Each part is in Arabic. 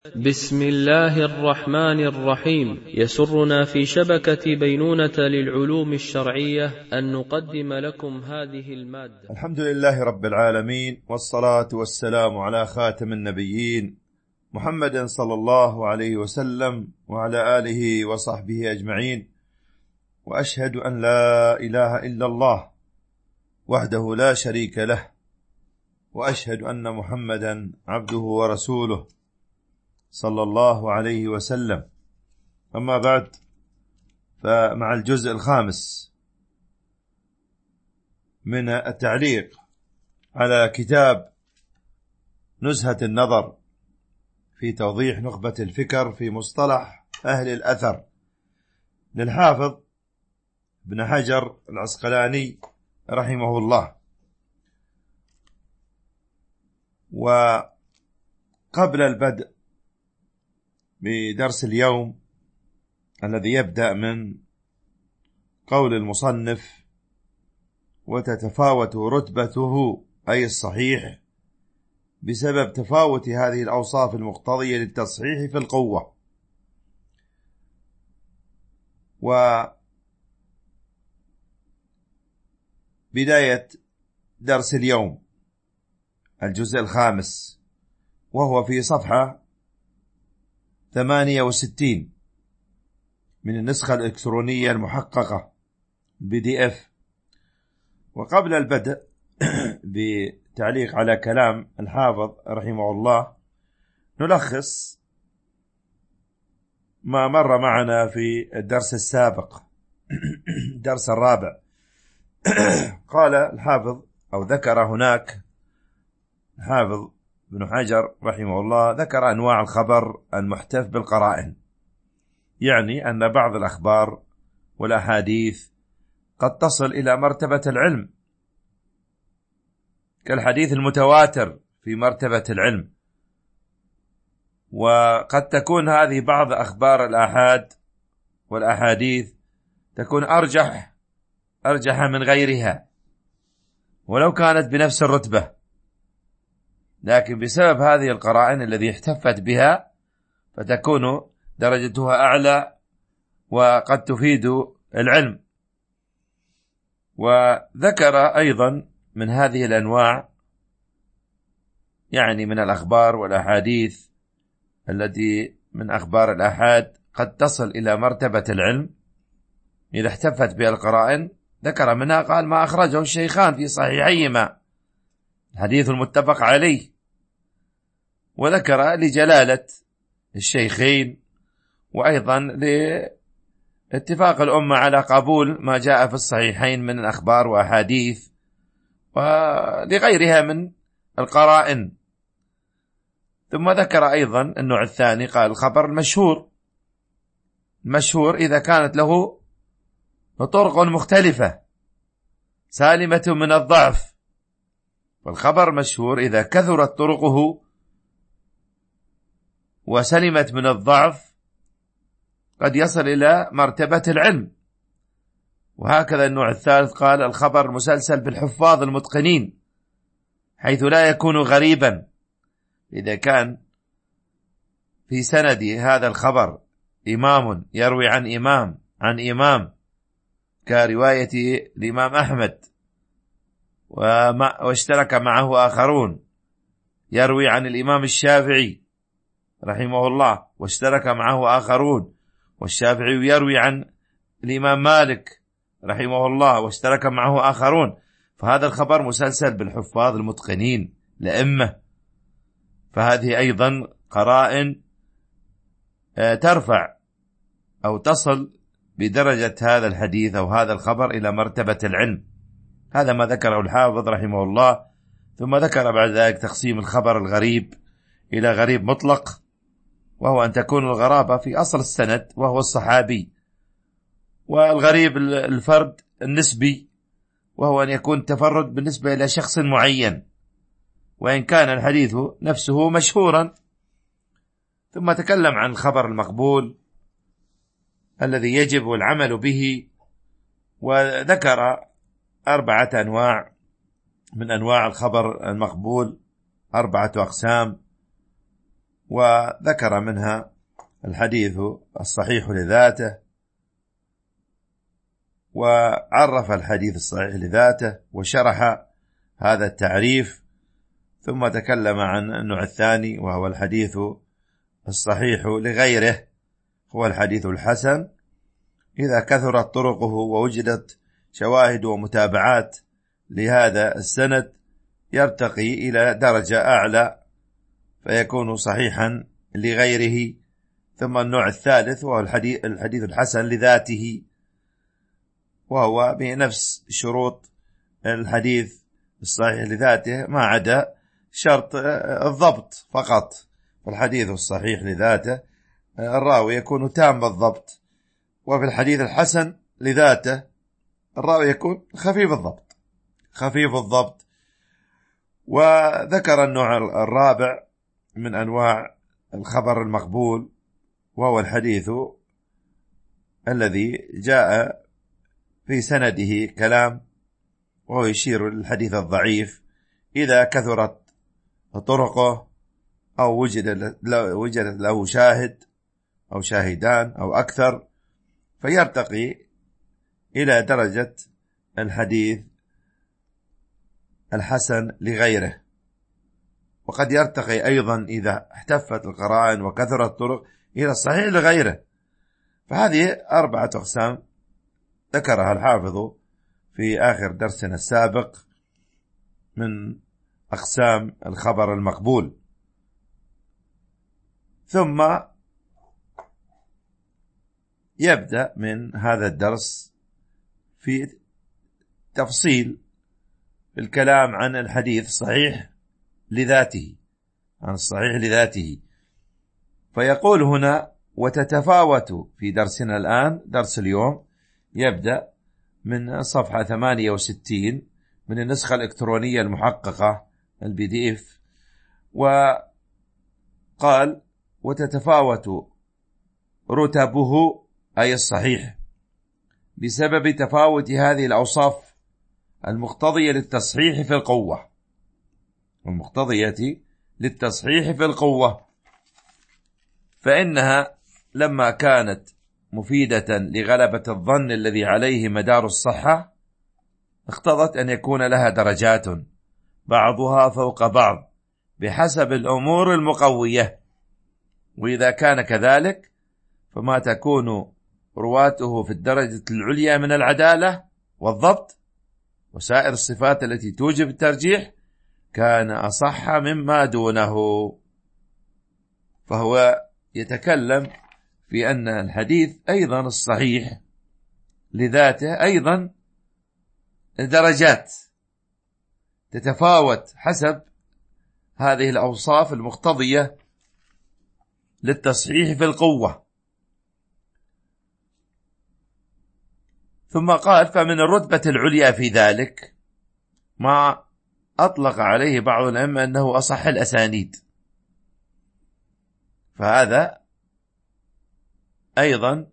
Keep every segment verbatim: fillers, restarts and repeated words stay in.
بسم الله الرحمن الرحيم. يسرنا في شبكة بينونة للعلوم الشرعية أن نقدم لكم هذه المادة. الحمد لله رب العالمين، والصلاة والسلام على خاتم النبيين محمد صلى الله عليه وسلم وعلى آله وصحبه أجمعين، وأشهد أن لا إله إلا الله وحده لا شريك له، وأشهد أن محمدا عبده ورسوله صلى الله عليه وسلم. أما بعد، فمع الجزء الخامس من التعليق على كتاب نزهة النظر في توضيح نخبة الفكر في مصطلح أهل الأثر للحافظ ابن حجر العسقلاني رحمه الله. وقبل البدء بدرس اليوم الذي يبدأ من قول المصنف: وتتفاوت رتبته أي الصحيح بسبب تفاوت هذه الأوصاف المقتضية للتصحيح في القوة. وبداية درس اليوم الجزء الخامس، وهو في صفحة ثمانية وستين من النسخة الإلكترونية المحققة بي دي إف. وقبل البدء بتعليق على كلام الحافظ رحمه الله، نلخص ما مر معنا في الدرس السابق الدرس الرابع. قال الحافظ أو ذكر هناك الحافظ ابن حجر رحمه الله ذكر أنواع الخبر المحتف بالقرائن، يعني أن بعض الأخبار والأحاديث قد تصل إلى مرتبة العلم، كالحديث المتواتر في مرتبة العلم. وقد تكون هذه بعض أخبار الآحاد والأحاديث تكون أرجح أرجح من غيرها ولو كانت بنفس الرتبة، لكن بسبب هذه القرائن الذي احتفت بها فتكون درجتها أعلى وقد تفيد العلم. وذكر أيضا من هذه الأنواع، يعني من الأخبار والأحاديث التي من أخبار الآحاد قد تصل إلى مرتبة العلم إذا احتفت بها القرائن، ذكر منها قال: ما أخرجه الشيخان في صحيحيهما، الحديث المتفق عليه. وذكر لجلالة الشيخين، وأيضا لاتفاق الأمة على قبول ما جاء في الصحيحين من الأخبار وأحاديث ولغيرها من القرائن. ثم ذكر أيضا النوع الثاني، قال: الخبر المشهور المشهور إذا كانت له طرق مختلفة سالمة من الضعف، والخبر مشهور إذا كثرت طرقه وسلمت من الضعف قد يصل إلى مرتبة العلم. وهكذا النوع الثالث، قال: الخبر مسلسل بالحفاظ المتقنين حيث لا يكون غريبا، إذا كان في سند هذا الخبر إمام يروي عن إمام عن إمام كرواية الإمام أحمد، واشترك معه آخرون، يروي عن الإمام الشافعي رحمه الله واشترك معه آخرون، والشافعي يروي عن الإمام مالك رحمه الله واشترك معه آخرون، فهذا الخبر مسلسل بالحفاظ المتقنين لأمة. فهذه أيضا قرائن ترفع أو تصل بدرجة هذا الحديث أو هذا الخبر إلى مرتبة العلم. هذا ما ذكره الحافظ رحمه الله. ثم ذكر بعد ذلك تقسيم الخبر الغريب إلى غريب مطلق، وهو أن تكون الغرابة في أصل السند وهو الصحابي، والغريب الفرد النسبي وهو أن يكون تفرد بالنسبة إلى شخص معين وإن كان الحديث نفسه مشهورا. ثم تكلم عن الخبر المقبول الذي يجب العمل به، وذكر أربعة أنواع من أنواع الخبر المقبول، أربعة أقسام. وذكر منها الحديث الصحيح لذاته، وعرف الحديث الصحيح لذاته وشرح هذا التعريف، ثم تكلم عن النوع الثاني وهو الحديث الصحيح لغيره، هو الحديث الحسن إذا كثرت طرقه ووجدت شواهد ومتابعات لهذا السند يرتقي إلى درجة أعلى فيكون صحيحا لغيره. ثم النوع الثالث وهو الحديث, الحديث الحسن لذاته، وهو بنفس شروط الحديث الصحيح لذاته ما عدا شرط الضبط فقط. فالحديث الصحيح لذاته الراوي يكون تام الضبط، وفي الحديث الحسن لذاته الراوي يكون خفيف الضبط خفيف الضبط. وذكر النوع الرابع من أنواع الخبر المقبول، وهو الحديث الذي جاء في سنده كلام، وهو يشير للحديث الضعيف إذا كثرت طرقه أو وجد وجدت له شاهد أو شاهدان أو أكثر، فيرتقي إلى درجة الحديث الحسن لغيره. وقد يرتقي أيضا إذا احتفت القرائن وكثرت الطرق إلى الصحيح لغيره. فهذه أربعة أقسام ذكرها الحافظ في آخر درسنا السابق من أقسام الخبر المقبول. ثم يبدأ من هذا الدرس في تفصيل الكلام عن الحديث الصحيح لذاته عن الصحيح لذاته. فيقول هنا: وتتفاوت في درسنا الآن درس اليوم يبدأ من صفحة ثمانية وستين من النسخة الإلكترونية المحققة البي دي إف. وقال: وتتفاوت رتبه أي الصحيح بسبب تفاوت هذه الأوصاف المقتضية للتصحيح في القوة المقتضية للتصحيح في القوة فإنها لما كانت مفيدة لغلبة الظن الذي عليه مدار الصحة اقتضت أن يكون لها درجات بعضها فوق بعض بحسب الأمور المقوية. وإذا كان كذلك فما تكون رواته في الدرجة العليا من العدالة والضبط وسائر الصفات التي توجب الترجيح كان أصح مما دونه. فهو يتكلم في أن الحديث أيضا الصحيح لذاته أيضا درجات تتفاوت حسب هذه الأوصاف المقتضية للتصحيح في القوة. ثم قال: فمن الرتبة العليا في ذلك ما أطلق عليه بعض الأئمة أنه أصح الأسانيد. فهذا أيضا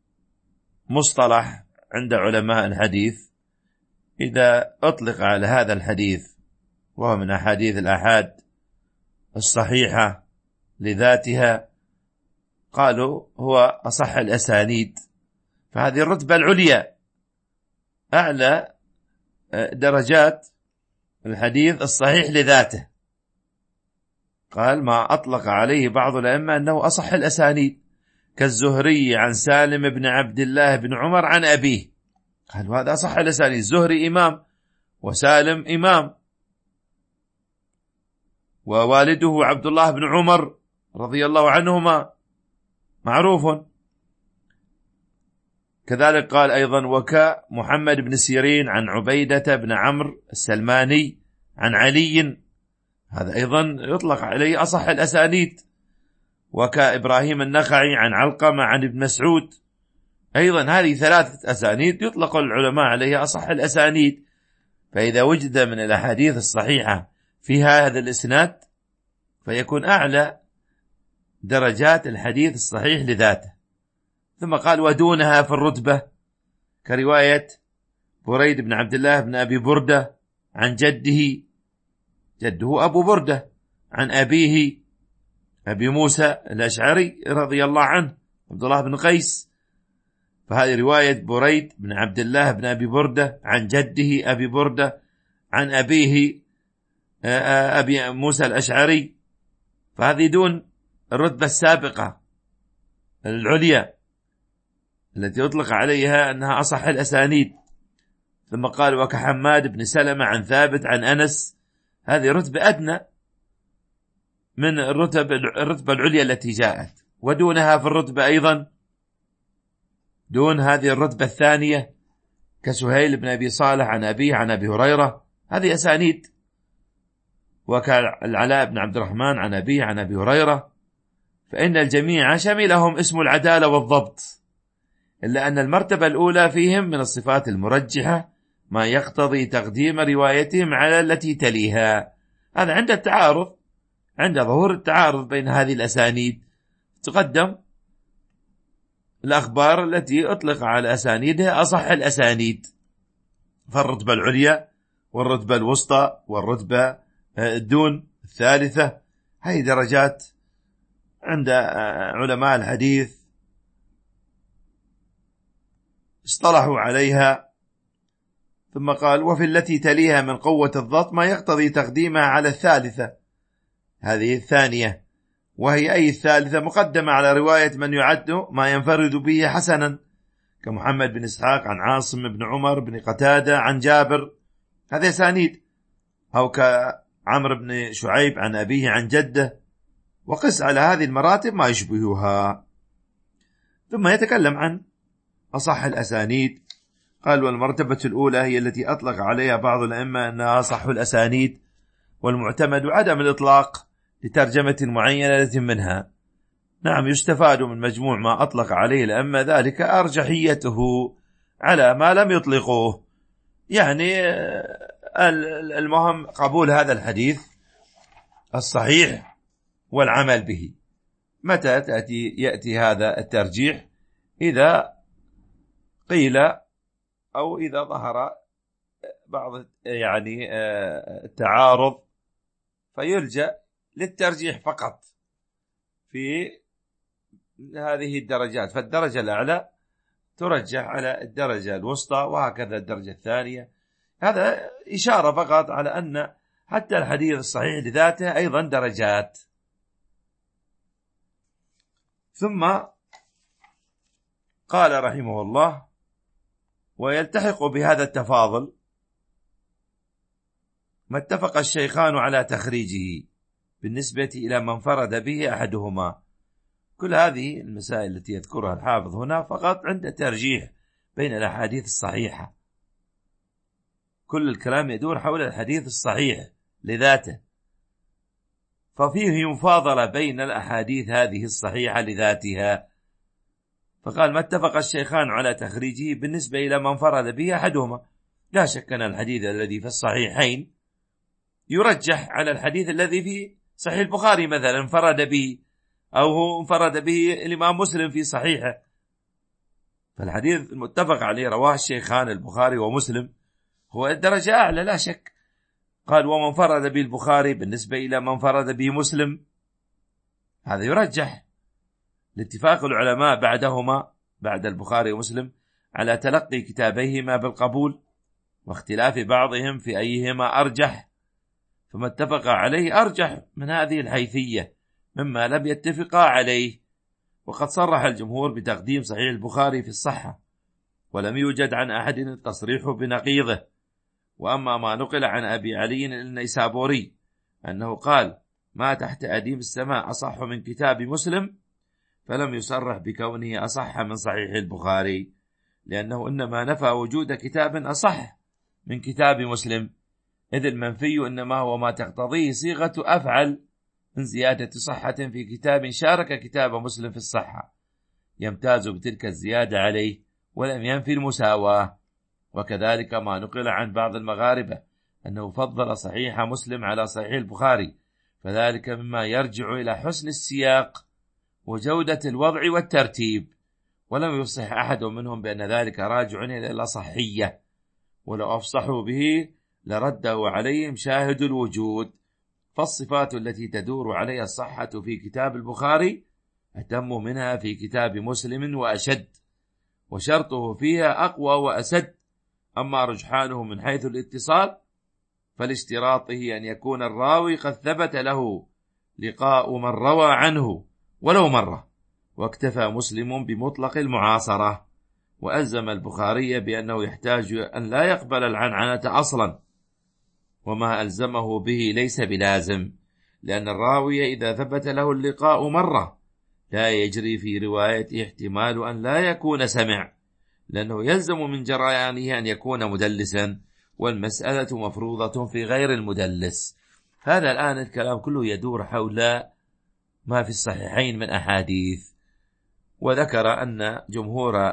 مصطلح عند علماء الحديث إذا أطلق على هذا الحديث وهو من أحاديث الآحاد الصحيحة لذاتها قالوا هو أصح الأسانيد. فهذه الرتبة العليا أعلى درجات الحديث الصحيح لذاته. قال: ما أطلق عليه بعض الأئمة أنه أصح الأسانيد كالزهري عن سالم بن عبد الله بن عمر عن أبيه. قال: هذا أصح الأسانيد، الزهري إمام وسالم إمام ووالده عبد الله بن عمر رضي الله عنهما معروف. كذلك قال أيضا: وكمحمد بن سيرين عن عبيدة بن عمرو السلماني عن علي، هذا أيضا يطلق عليه أصح الأسانيد. وكإبراهيم النخعي عن علقمة عن ابن مسعود، أيضا هذه ثلاثة أسانيد يطلق العلماء عليها أصح الأسانيد. فإذا وجد من الأحاديث الصحيحة فيها هذا الإسناد فيكون أعلى درجات الحديث الصحيح لذاته. ثم قال: ودونها في الرتبة كرواية بريد بن عبد الله بن أبي بردة عن جده، جده أبو بردة، عن أبيه أبي موسى الأشعري رضي الله عنه عبد الله بن قيس، فهذه رواية بريد بن عبد الله بن أبي بردة عن جده أبي بردة عن أبيه أبي موسى الأشعري، فهذه دون الرتبة السابقة العليا التي أطلق عليها أنها أصح الأسانيد. ثم قال وكحماد بن سلمة عن ثابت عن أنس، هذه رتبة أدنى من الرتب الرتبة العليا التي جاءت، ودونها في الرتبة أيضا دون هذه الرتبة الثانية كسهيل بن أبي صالح عن أبيه عن أبي هريرة، هذه أسانيد. وكالعلاء بن عبد الرحمن عن أبيه عن أبي هريرة، فإن الجميع شملهم اسم العدالة والضبط، إلا أن المرتبة الأولى فيهم من الصفات المرجحة ما يقتضي تقديم روايتهم على التي تليها. هذا عند التعارض، عند ظهور التعارض بين هذه الأسانيد تقدم الأخبار التي أطلق على أسانيدها أصح الأسانيد، فالرتبة العليا والرتبة الوسطى والرتبة الدون الثالثة، هذه درجات عند علماء الحديث اصطلحوا عليها. ثم قال وفي التي تليها من قوة الضبط ما يقتضي تقديمها على الثالثة، هذه الثانية، وهي أي الثالثة مقدمة على رواية من يعد ما ينفرد به حسنا كمحمد بن إسحاق عن عاصم بن عمر بن قتادة عن جابر، هذه أسانيد، أو كعمر بن شعيب عن أبيه عن جده، وقس على هذه المراتب ما يشبهها. ثم يتكلم عن أصح الأسانيد، قال والمرتبة الأولى هي التي أطلق عليها بعض الأئمة أنها أصح الأسانيد، والمعتمد عدم الإطلاق لترجمة معينة منها. نعم، يستفاد من مجموع ما أطلق عليه الأئمة ذلك أرجحيته على ما لم يطلقوه، يعني المهم قبول هذا الحديث الصحيح والعمل به. متى تأتي يأتي هذا الترجيح؟ إذا قيل أو إذا ظهر بعض يعني التعارض فيلجأ للترجيح فقط في هذه الدرجات، فالدرجة الأعلى ترجح على الدرجة الوسطى، وهكذا الدرجة الثانية. هذا إشارة فقط على أن حتى الحديث الصحيح لذاته أيضا درجات. ثم قال رحمه الله ويلتحق بهذا التفاضل ما اتفق الشيخان على تخريجه بالنسبة إلى من فرد به أحدهما. كل هذه المسائل التي يذكرها الحافظ هنا فقط عند ترجيح بين الأحاديث الصحيحة، كل الكلام يدور حول الحديث الصحيح لذاته، ففيه مفاضلة بين الأحاديث هذه الصحيحة لذاتها. فقال ما اتفق الشيخان على تخريجه بالنسبة إلى من فرد به أحدهما. لا شك أن الحديث الذي في الصحيحين يرجح على الحديث الذي في صحيح البخاري مثلا انفرد به، أو هو انفرد به الإمام مسلم في صحيحه، فالحديث المتفق عليه رواه الشيخان البخاري ومسلم هو الدرجة أعلى لا شك. قال ومن فرد به البخاري بالنسبة إلى من فرد به مسلم، هذا يرجح لاتفاق العلماء بعدهما بعد البخاري ومسلم على تلقي كتابيهما بالقبول، واختلاف بعضهم في أيهما أرجح، فما اتفق عليه أرجح من هذه الحيثية مما لم يتفقا عليه. وقد صرح الجمهور بتقديم صحيح البخاري في الصحة، ولم يوجد عن أحد التصريح بنقيضه. وأما ما نقل عن أبي علي النيسابوري أنه قال ما تحت أديم السماء أصح من كتاب مسلم، فلم يصرح بكونه أصح من صحيح البخاري، لأنه إنما نفى وجود كتاب أصح من كتاب مسلم، إذ المنفي إنما هو ما تقتضيه صيغة أفعل من زيادة صحة في كتاب شارك كتاب مسلم في الصحة، يمتاز بتلك الزيادة عليه ولم ينفي المساواة. وكذلك ما نقل عن بعض المغاربة أنه فضل صحيح مسلم على صحيح البخاري، فذلك مما يرجع إلى حسن السياق وجودة الوضع والترتيب، ولم يصح أحد منهم بأن ذلك راجع إلى الأصحية، ولو أفصحوا به لرده عليهم شاهد الوجود. فالصفات التي تدور عليها الصحة في كتاب البخاري أتم منها في كتاب مسلم وأشد، وشرطه فيها أقوى وأسد. أما رجحانه من حيث الاتصال فلاشتراطه أن يكون الراوي قد ثبت له لقاء من روى عنه ولو مرة، واكتفى مسلم بمطلق المعاصرة، وألزم البخاري بأنه يحتاج أن لا يقبل العنعنة أصلا، وما ألزمه به ليس بلازم، لأن الراوي إذا ثبت له اللقاء مرة لا يجري في روايته احتمال أن لا يكون سمع، لأنه يلزم من جريانه أن يكون مدلسا، والمسألة مفروضة في غير المدلس. هذا الآن الكلام كله يدور حول ما في الصحيحين من أحاديث. وذكر أن جمهور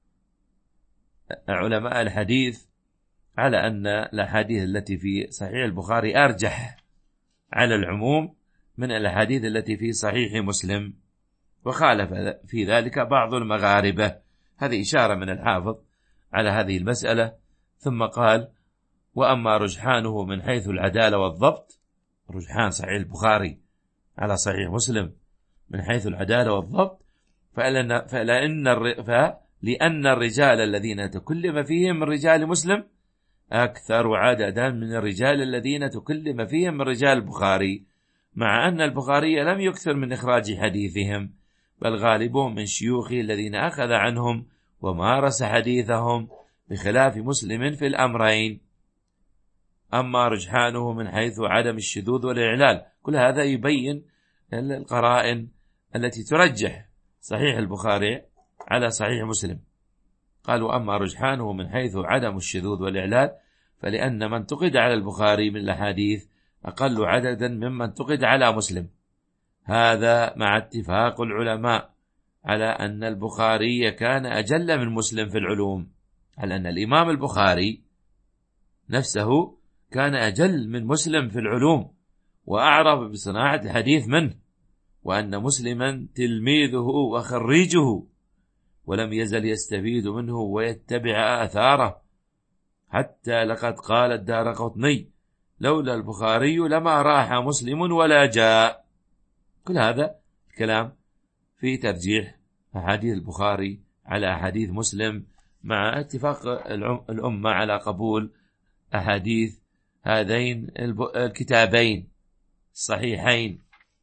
علماء الحديث على أن الأحاديث التي في صحيح البخاري أرجح على العموم من الأحاديث التي في صحيح مسلم، وخالف في ذلك بعض المغاربة. هذه إشارة من الحافظ على هذه المسألة. ثم قال: وأما رجحانه من حيث العدالة والضبط، رجحان صحيح البخاري على صحيح مسلم من حيث العدالة والضبط، فلأن, فلأن, فلأن الرجال الذين تكلم فيهم من رجال مسلم أكثر عددا من الرجال الذين تكلم فيهم من رجال البخاري، مع أن البخاري لم يكثر من إخراج حديثهم، بل غالبهم من شيوخه الذين أخذ عنهم ومارس حديثهم، بخلاف مسلم في الأمرين. أما رجحانه من حيث عدم الشذوذ والإعلال، كل هذا يبين القرائن التي ترجح صحيح البخاري على صحيح مسلم. قالوا: أما رجحانه من حيث عدم الشذوذ والإعلال، فلأن من تقد على البخاري من الأحاديث أقل عددا ممن تقد على مسلم، هذا مع اتفاق العلماء على أن البخاري كان أجل من مسلم في العلوم، على أن الإمام البخاري نفسه كان أجل من مسلم في العلوم وأعرف بصناعة الحديث منه، وأن مسلما تلميذه وخريجه، ولم يزل يستفيد منه ويتبع آثاره، حتى لقد قال الدارقطني: لولا البخاري لما راح مسلم ولا جاء. كل هذا الكلام في ترجيح أحاديث البخاري على أحاديث مسلم، مع اتفاق الأمة على قبول أحاديث هذين الكتابين الصحيحين.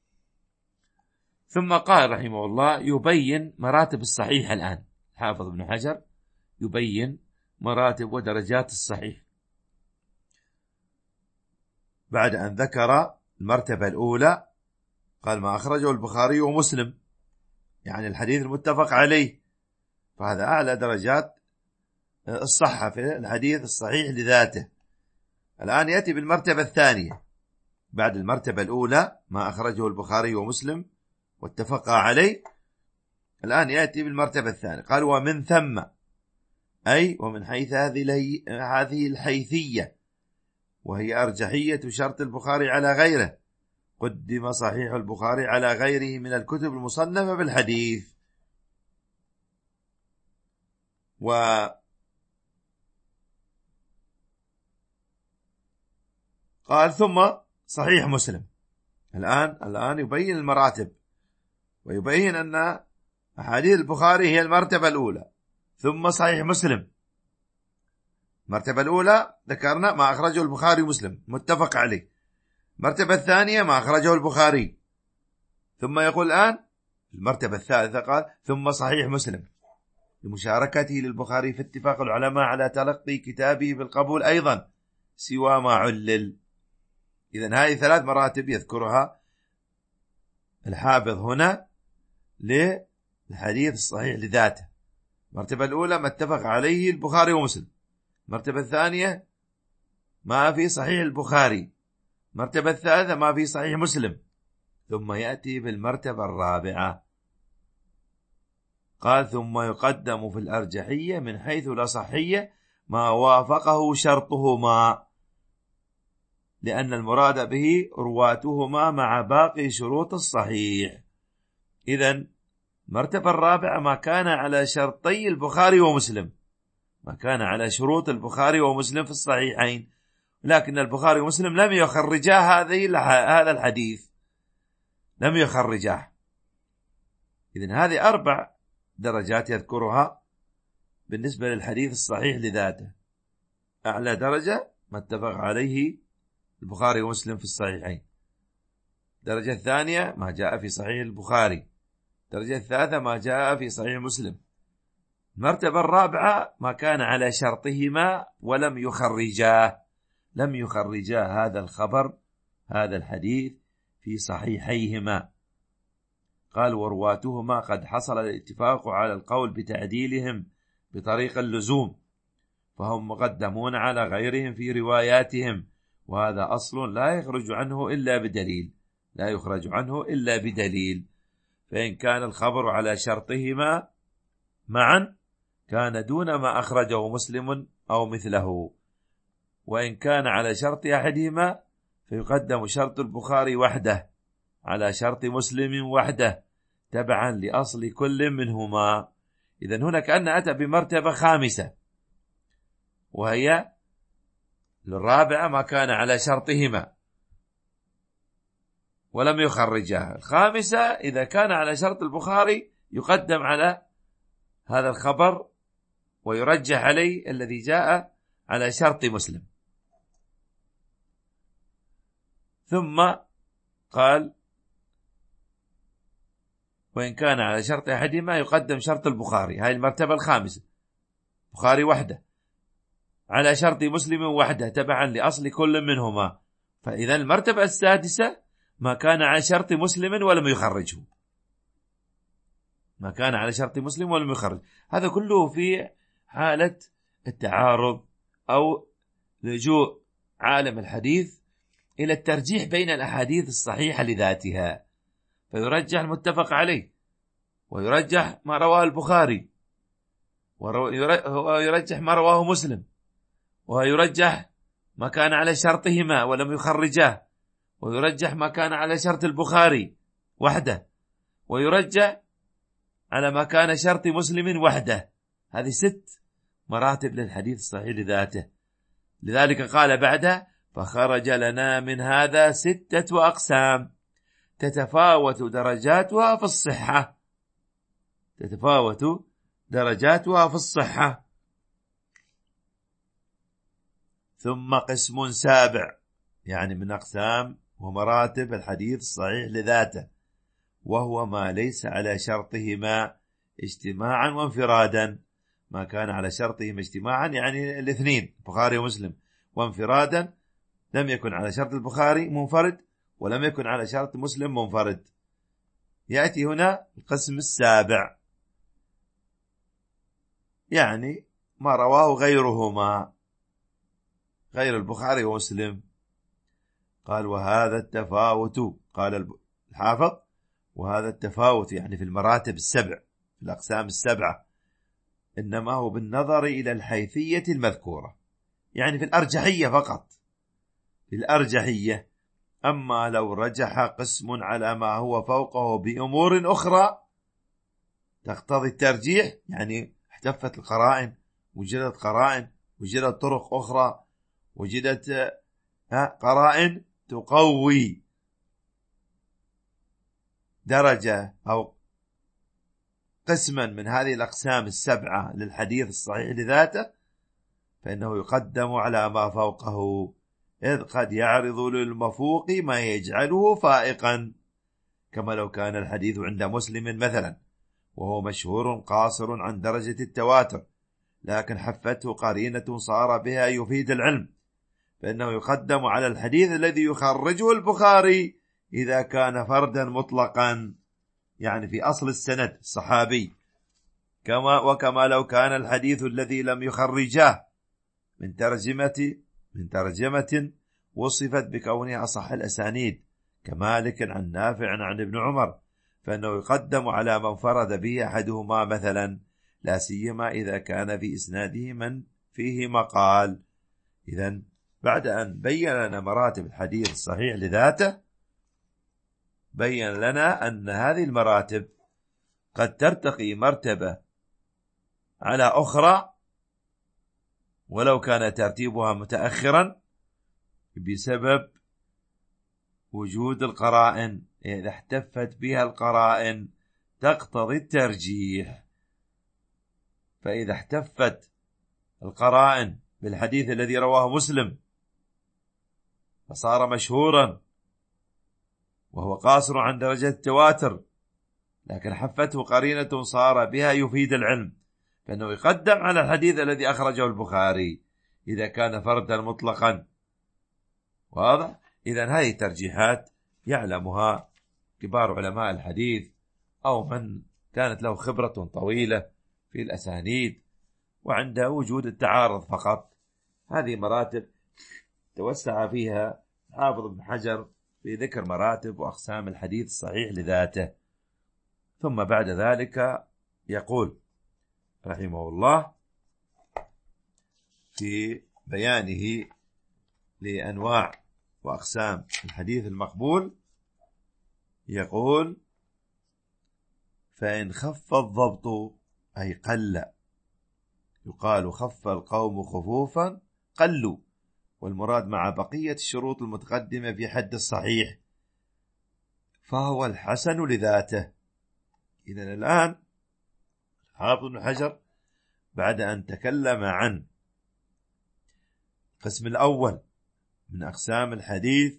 ثم قال رحمه الله: يبين مراتب الصحيح. الآن حافظ ابن حجر يبين مراتب ودرجات الصحيح، بعد أن ذكر المرتبة الأولى قال: ما أخرجه البخاري ومسلم، يعني الحديث المتفق عليه، فهذا أعلى درجات الصحة في الحديث الصحيح لذاته. الآن يأتي بالمرتبة الثانية بعد المرتبة الأولى، ما أخرجه البخاري ومسلم واتفقا عليه. الآن يأتي بالمرتبة الثانية، قال: ومن ثم، أي ومن حيث هذه الحيثية، وهي أرجحية شرط البخاري على غيره، قدم صحيح البخاري على غيره من الكتب المصنفة بالحديث. و قال: ثم صحيح مسلم. الآن الآن يبين المراتب، ويبين أن أحاديث البخاري هي المرتبة الأولى، ثم صحيح مسلم. المرتبة الأولى ذكرنا ما أخرجه البخاري ومسلم متفق عليه، المرتبة الثانية ما أخرجه البخاري، ثم يقول الآن المرتبة الثالثة قال: ثم صحيح مسلم، لمشاركته للبخاري في اتفاق العلماء على تلقي كتابه بالقبول أيضا سوى ما علل. إذن هذه ثلاث مراتب يذكرها الحافظ هنا للحديث الصحيح لذاته. المرتبة الأولى ما اتفق عليه البخاري ومسلم، المرتبة الثانية ما في صحيح البخاري، المرتبة الثالثة ما في صحيح مسلم. ثم يأتي بالمرتبة الرابعة، قال: ثم يقدم في الأرجحية من حيث الأصحية ما وافقه شرطهما، لأن المراد به رواتهما مع باقي شروط الصحيح. إذن المرتبة الرابعة ما كان على شرطي البخاري ومسلم، ما كان على شروط البخاري ومسلم في الصحيحين، لكن البخاري ومسلم لم يخرجا هذه هذا الحديث، لم يخرجاه. إذن هذه أربع درجات يذكرها بالنسبة للحديث الصحيح لذاته. أعلى درجة ما اتفق عليه البخاري ومسلم في الصحيحين. الدرجة الثانية ما جاء في صحيح البخاري. الدرجة الثالثة ما جاء في صحيح مسلم. المرتبة الرابعة ما كان على شرطهما ولم يخرجاه، لم يخرجا هذا الخبر هذا الحديث في صحيحيهما. قال ورواتهما قد حصل الاتفاق على القول بتعديلهم بطريق اللزوم، فهم مقدمون على غيرهم في رواياتهم، وهذا أصل لا يخرج عنه إلا بدليل، لا يخرج عنه إلا بدليل. فإن كان الخبر على شرطهما معا كان دون ما أخرجه مسلم أو مثله، وإن كان على شرط أحدهما فيقدم شرط البخاري وحده على شرط مسلم وحده تبعا لأصل كل منهما. إذن هنا كأن أتى بمرتبة خامسة، وهي الرابعة ما كان على شرطهما ولم يخرجها. الخامسة إذا كان على شرط البخاري يقدم على هذا الخبر ويرجح عليه الذي جاء على شرط مسلم. ثم قال وإن كان على شرط أحدهما يقدم شرط البخاري، هذه المرتبة الخامسة، بخاري وحده على شرط مسلم وحده تبعا لأصل كل منهما. فإذا المرتبة السادسة ما كان على شرط مسلم ولم يخرجه، ما كان على شرط مسلم ولم يخرج. هذا كله في حالة التعارض أو لجوء عالم الحديث إلى الترجيح بين الأحاديث الصحيحة لذاتها، فيرجح المتفق عليه ويرجح ما رواه البخاري ويرجح ما رواه مسلم، ويرجح ما كان على شرطهما ولم يخرجاه، ويرجح ما كان على شرط البخاري وحده، ويرجح على ما كان شرط مسلم وحده. هذه ست مراتب للحديث الصحيح لذاته. لذلك قال بعدها فخرج لنا من هذا ستة أقسام تتفاوت درجاتها في الصحة، تتفاوت درجاتها في الصحة. ثم قسم سابع، يعني من أقسام ومراتب الحديث الصحيح لذاته، وهو ما ليس على شرطهما اجتماعا وانفرادا. ما كان على شرطهما اجتماعا يعني الاثنين البخاري ومسلم، وانفرادا لم يكن على شرط البخاري منفرد ولم يكن على شرط مسلم منفرد. يأتي هنا القسم السابع، يعني ما رواه غيرهما غير البخاري ومسلم. قال وهذا التفاوت، قال الحافظ وهذا التفاوت يعني في المراتب السبع في الأقسام السبعة إنما هو بالنظر إلى الحيثية المذكورة، يعني في الأرجحية فقط، في الأرجحية. أما لو رجح قسم على ما هو فوقه بأمور أخرى تقتضي الترجيح، يعني احتفت القرائن، وجدت قرائن، وجدت طرق أخرى، وجدت قرائن تقوي درجة أو قسما من هذه الأقسام السبعة للحديث الصحيح لذاته، فإنه يقدم على ما فوقه، إذ قد يعرض للمفوق ما يجعله فائقا، كما لو كان الحديث عند مسلم مثلا وهو مشهور قاصر عن درجة التواتر، لكن حفته قرينة صار بها يفيد العلم، فإنه يقدم على الحديث الذي يخرجه البخاري إذا كان فردا مطلقا، يعني في أصل السند الصحابي، كما وكما لو كان الحديث الذي لم يخرجاه من ترجمة من ترجمة وصفت بكونها أصح الأسانيد كمالك عن نافع عن ابن عمر، فإنه يقدم على من فرد به أحدهما مثلا، لا سيما إذا كان في إسناده من فيه مقال. إذن بعد أن بين لنا مراتب الحديث الصحيح لذاته، بين لنا أن هذه المراتب قد ترتقي مرتبة على أخرى ولو كان ترتيبها متأخرا، بسبب وجود القرائن، إذا احتفت بها القرائن تقتضي الترجيح. فإذا احتفت القرائن بالحديث الذي رواه مسلم فصار مشهورا وهو قاصر عن درجة التواتر، لكن حفته قرينة صار بها يفيد العلم، فإنه يقدم على الحديث الذي أخرجه البخاري إذا كان فردا مطلقا. واضح؟ إذن هذه ترجيحات يعلمها كبار علماء الحديث أو من كانت له خبرة طويلة في الأسانيد وعند وجود التعارض فقط. هذه مراتب توسع فيها حافظ ابن حجر في ذكر مراتب وأقسام الحديث الصحيح لذاته. ثم بعد ذلك يقول رحمه الله في بيانه لأنواع وأقسام الحديث المقبول، يقول: فإن خف الضبط أي قل، يقال خف القوم خفوفا قلوا، والمراد مع بقية الشروط المتقدمة في حد الصحيح، فهو الحسن لذاته. إذن الآن حافظ ابن حجر بعد أن تكلم عن القسم الأول من أقسام الحديث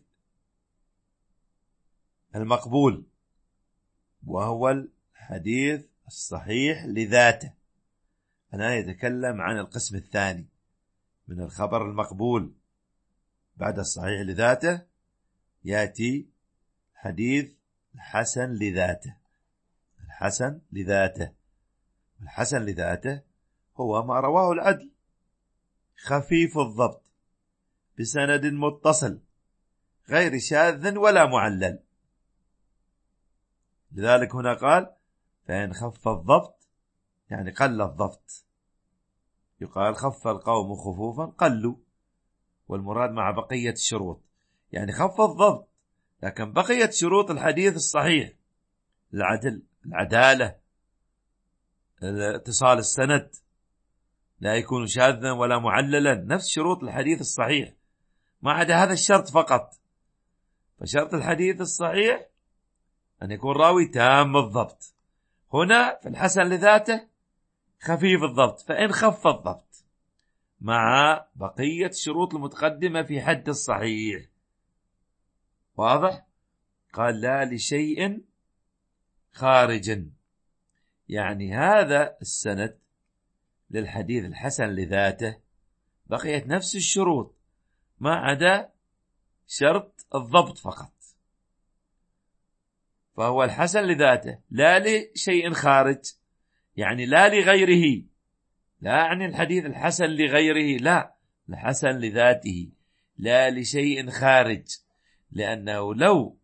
المقبول وهو الحديث الصحيح لذاته، أنا يتكلم عن القسم الثاني من الخبر المقبول. بعد الصحيح لذاته يأتي حديث الحسن لذاته. الحسن لذاته الحسن لذاته هو ما رواه العدل خفيف الضبط بسند متصل غير شاذ ولا معلل. لذلك هنا قال: فإن خف الضبط يعني قل الضبط، يقال خف القوم خفوفا قلوا، والمراد مع بقية الشروط، يعني خف الضبط لكن بقية شروط الحديث الصحيح: العدل، العدالة، اتصال السند، لا يكون شاذا ولا معللا، نفس شروط الحديث الصحيح، ما عدا هذا الشرط فقط. فشرط الحديث الصحيح أن يكون راوي تام الضبط. هنا في الحسن لذاته خفيف الضبط، فإن خف الضبط مع بقية الشروط المتقدمة في حد الصحيح. واضح؟ قال: لا لشيء خارج، يعني هذا السند للحديث الحسن لذاته بقيت نفس الشروط ما عدا شرط الضبط فقط، فهو الحسن لذاته لا لشيء خارج، يعني لا لغيره، لا يعني الحديث الحسن لغيره، لا، الحسن لذاته لا لشيء خارج، لأنه لو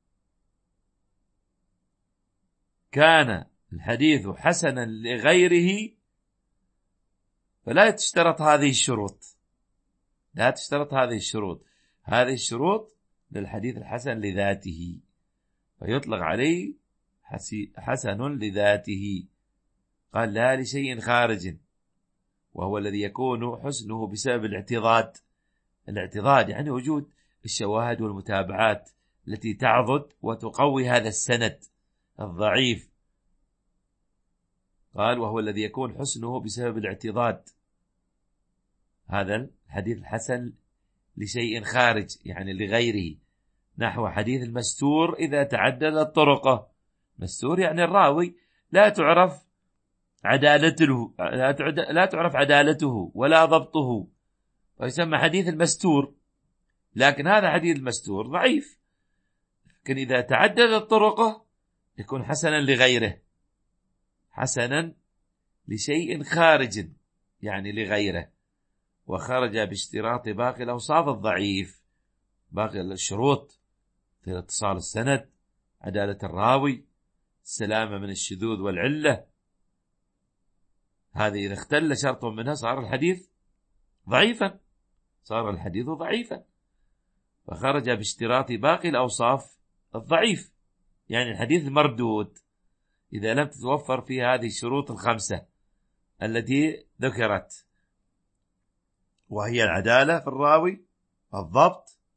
كان الحديث حسنا لغيره فلا تشترط هذه الشروط، لا تشترط هذه الشروط هذه الشروط للحديث الحسن لذاته، فيطلق عليه حسن لذاته. قال: لا لشيء خارج، وهو الذي يكون حسنه بسبب الاعتضاد. الاعتضاد يعني وجود الشواهد والمتابعات التي تعضد وتقوي هذا السند الضعيف. قال: وهو الذي يكون حسنه بسبب الاعتضاد. هذا الحديث الحسن لشيء خارج يعني لغيره، نحو حديث المستور إذا تعددت طرقه. مستور يعني الراوي لا تعرف عدالته، لا تعرف عدالته ولا ضبطه، فيسمى حديث المستور. لكن هذا حديث المستور ضعيف، لكن إذا تعددت طرقه يكون حسنا لغيره، حسنا لشيء خارج يعني لغيره، وخرج باشتراط باقي الأوصاف الضعيف، باقي الشروط في اتصال السند، عدالة الراوي، السلامة من الشذوذ والعلة. هذه إذا اختل شرط منها صار الحديث ضعيفا، صار الحديث ضعيفا، فخرج باشتراط باقي الأوصاف الضعيف، يعني الحديث مردود إذا لم تتوفر فيه هذه الشروط الخمسة التي ذكرت، وهي العدالة في الراوي، الضبط،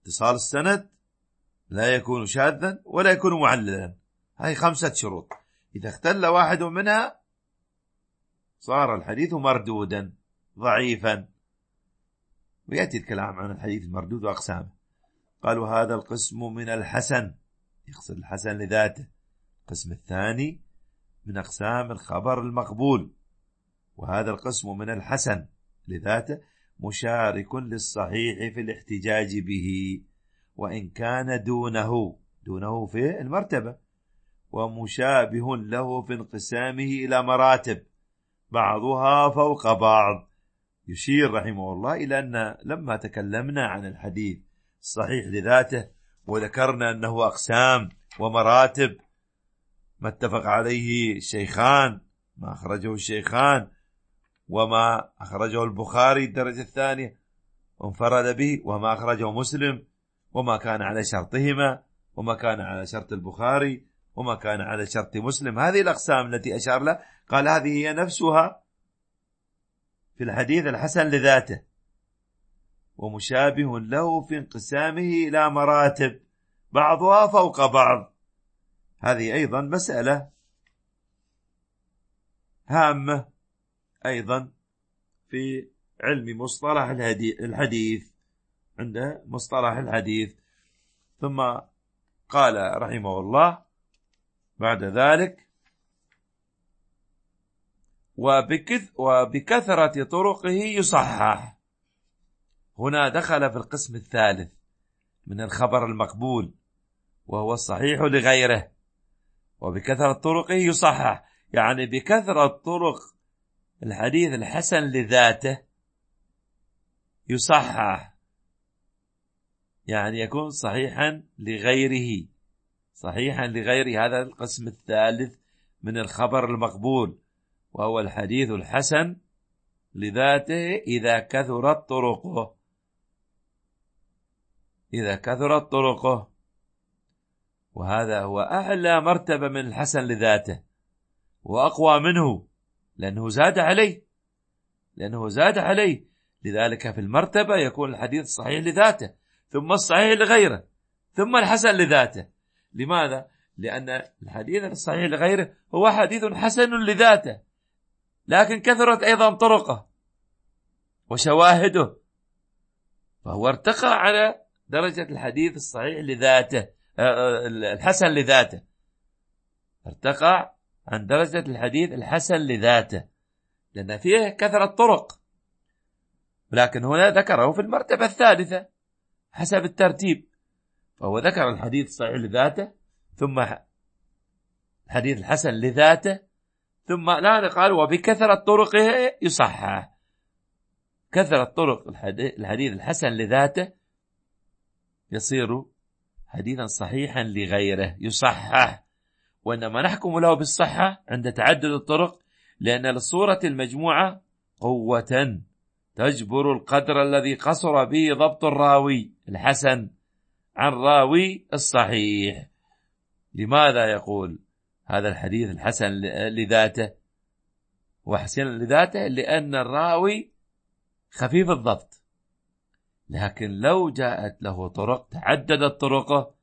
اتصال السند لا يكون شاذا ولا يكون معللا. هاي خمسة شروط، إذا اختل واحد منها صار الحديث مردودا ضعيفا. ويأتي الكلام عن الحديث المردود وأقسامه. قالوا هذا القسم من الحسن، يقصد الحسن لذاته. القسم الثاني من أقسام الخبر المقبول، وهذا القسم من الحسن لذاته مشارك للصحيح في الاحتجاج به، وإن كان دونه دونه في المرتبة، ومشابه له في انقسامه إلى مراتب بعضها فوق بعض. يشير رحمه الله إلى أن لما تكلمنا عن الحديث الصحيح لذاته وذكرنا أنه أقسام ومراتب، ما اتفق عليه الشيخان، ما أخرجه الشيخان، وما أخرجه البخاري الدرجة الثانية وانفرد به، وما أخرجه مسلم، وما كان على شرطهما، وما كان على شرط البخاري، وما كان على شرط مسلم. هذه الأقسام التي أشار لها قال هذه هي نفسها في الحديث الحسن لذاته، ومشابه له في انقسامه إلى مراتب بعضها فوق بعض. هذه أيضا مسألة هامة أيضا في علم مصطلح الحديث، عند مصطلح الحديث. ثم قال رحمه الله بعد ذلك وبكثرة طرقه يصحح. هنا دخل في القسم الثالث من الخبر المقبول، وهو الصحيح لغيره. وبكثرة طرقه يصحح، يعني بكثرة طرق الحديث الحسن لذاته يصحح، يعني يكون صحيحا لغيره، صحيحا لغيره. هذا القسم الثالث من الخبر المقبول، وهو الحديث الحسن لذاته إذا كثرت طرقه، إذا كثرت طرقه. وهذا هو أعلى مرتبة من الحسن لذاته، وأقوى منه، لأنه زاد عليه لأنه زاد عليه لذلك في المرتبة يكون الحديث الصحيح لذاته، ثم الصحيح لغيره، ثم الحسن لذاته. لماذا؟ لأن الحديث الصحيح لغيره هو حديث حسن لذاته، لكن كثرت أيضا طرقه وشواهده، فهو ارتقى على درجة الحديث الصحيح لذاته، الحسن لذاته، ارتقى عن درجة الحديث الحسن لذاته، لأن فيه كثرة طرق. لكن هنا ذكره في المرتبة الثالثة حسب الترتيب، فهو ذكر الحديث الصحيح لذاته، ثم الحديث الحسن لذاته، ثم لا قال وبكثرة طرقه يصحح. كثرة طرق الحديث الحسن لذاته يصير حديثا صحيحا لغيره يصحح. وإنما نحكم له بالصحة عند تعدد الطرق، لأن للصورة المجموعة قوة تجبر القدر الذي قصر به ضبط الراوي الحسن عن راوي الصحيح. لماذا يقول هذا الحديث الحسن لذاته وحسن لذاته؟ لأن الراوي خفيف الضبط، لكن لو جاءت له طرق تعددت طرقه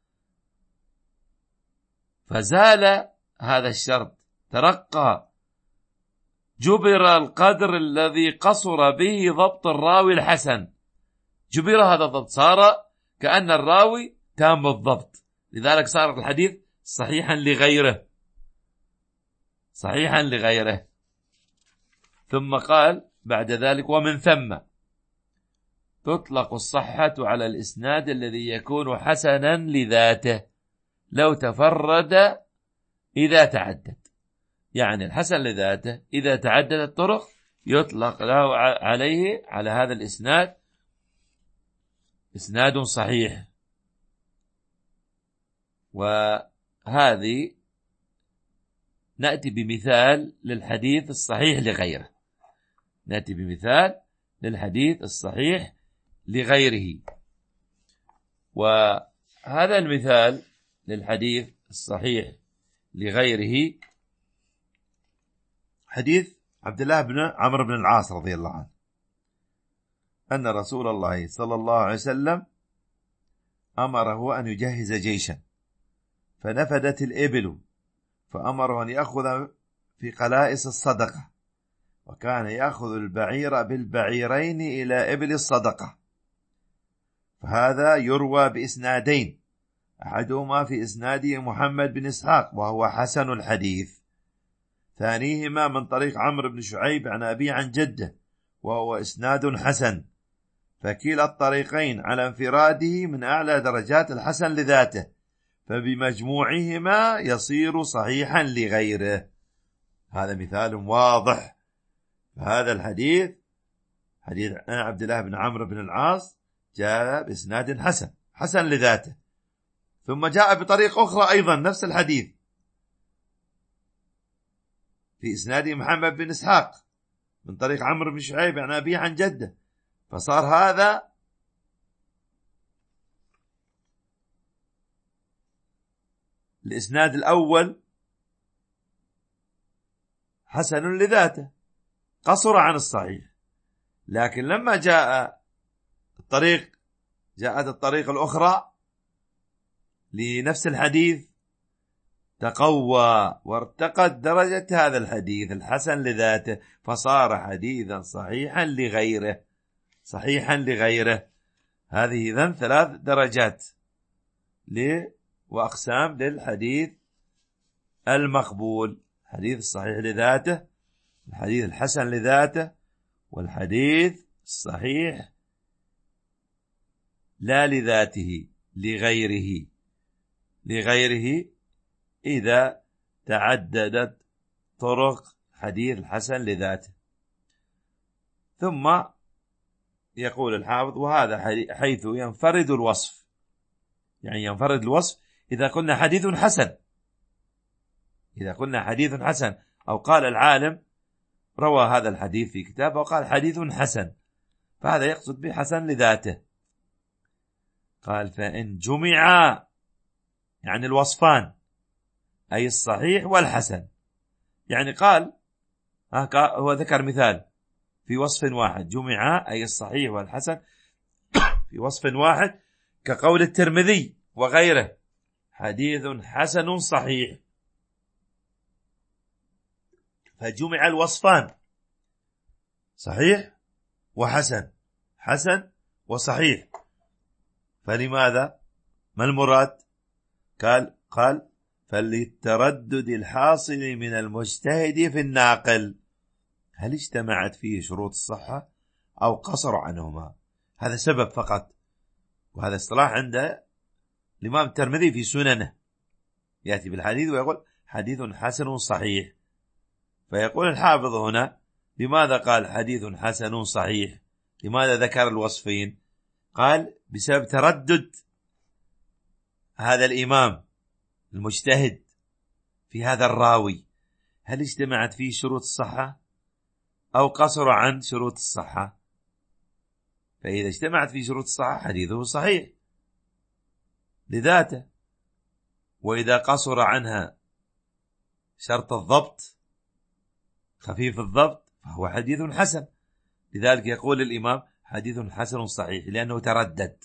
فزال هذا الشرط، ترقى، جبر القدر الذي قصر به ضبط الراوي الحسن، جبر هذا الضبط، صار كأن الراوي تام الضبط، لذلك صار الحديث صحيحا لغيره، صحيحا لغيره. ثم قال بعد ذلك ومن ثم تطلق الصحة على الإسناد الذي يكون حسنا لذاته لو تفرد إذا تعدد. يعني الحسن لذاته إذا تعدد الطرق يطلق له عليه على هذا الإسناد إسناد صحيح. وهذه نأتي بمثال للحديث الصحيح لغيره، نأتي بمثال للحديث الصحيح لغيره. وهذا المثال للحديث الصحيح لغيره حديث عبد الله بن عمرو بن العاص رضي الله عنه أن رسول الله صلى الله عليه وسلم أمره أن يجهز جيشا، فنفدت الإبل، فأمره أن يأخذ في قلائس الصدقة، وكان يأخذ البعير بالبعيرين إلى إبل الصدقة. فهذا يروى بإسنادين، أحدهما في إسناده محمد بن إسحاق وهو حسن الحديث، ثانيهما من طريق عمرو بن شعيب عن أبي عن جده وهو إسناد حسن، فكلا الطريقين على انفراده من أعلى درجات الحسن لذاته، فبمجموعهما يصير صحيحا لغيره. هذا مثال واضح. هذا الحديث حديث عبد الله بن عمرو بن العاص جاء بإسناد حسن حسن لذاته، ثم جاء بطريق أخرى أيضا نفس الحديث في إسناد محمد بن إسحاق من طريق عمرو بن شعيب عن أبيه عن جده، فصار هذا الإسناد الأول حسن لذاته قصر عن الصحيح، لكن لما جاء الطريق جاءت الطريق الأخرى لنفس الحديث تقوى وارتقت درجة هذا الحديث الحسن لذاته، فصار حديثا صحيحا لغيره صحيحا لغيره. هذه إذن ثلاث درجات وأقسام للحديث المقبول: الحديث الصحيح لذاته، الحديث الحسن لذاته، والحديث الصحيح لا لذاته لغيره لغيره إذا تعددت طرق حديث الحسن لذاته. ثم يقول الحافظ: وهذا حيث ينفرد الوصف، يعني ينفرد الوصف إذا قلنا حديث حسن إذا قلنا حديث حسن أو قال العالم روى هذا الحديث في كتاب وقال حديث حسن، فهذا يقصد به حسن لذاته. قال: فإن جمع يعني الوصفان أي الصحيح والحسن، يعني قال هو ذكر مثال في وصف واحد، جمع أي الصحيح والحسن في وصف واحد، كقول الترمذي وغيره حديث حسن صحيح، فجمع الوصفان صحيح وحسن، حسن وصحيح. فلماذا؟ ما المراد؟ قال قال فللتردد الحاصل من المجتهد في الناقل، هل اجتمعت فيه شروط الصحة أو قصر عنهما؟ هذا سبب فقط، وهذا اصطلاح عند الإمام الترمذي في سننه، يأتي بالحديث ويقول حديث حسن صحيح. فيقول الحافظ هنا: لماذا قال حديث حسن صحيح؟ لماذا ذكر الوصفين؟ قال: بسبب تردد هذا الإمام المجتهد في هذا الراوي، هل اجتمعت فيه شروط الصحة أو قصر عن شروط الصحة؟ فإذا اجتمعت فيه شروط الصحة حديثه صحيح لذاته، وإذا قصر عنها شرط الضبط خفيف الضبط فهو حديث حسن. لذلك يقول الإمام حديث حسن صحيح لأنه تردد.